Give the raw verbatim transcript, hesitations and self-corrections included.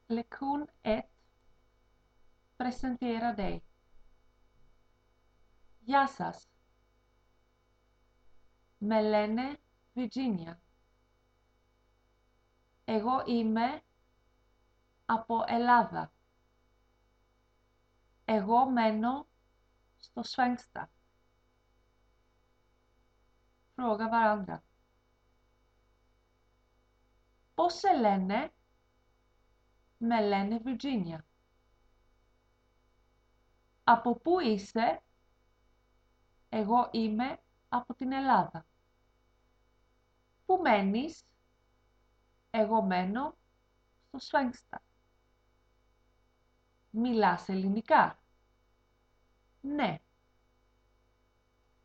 Lektion ett. Presentera dig. Γεια σας. Με λένε Virginia. Εγώ είμαι από Ελλάδα. Εγώ μένω στο Svängsta. Fråga varandra. Πώς σε λένε? Με λένε Virginia. Από πού είσαι? Εγώ είμαι από την Ελλάδα. Πού μένεις? Εγώ μένω στο Svängsta. Μιλάς ελληνικά? Ναι.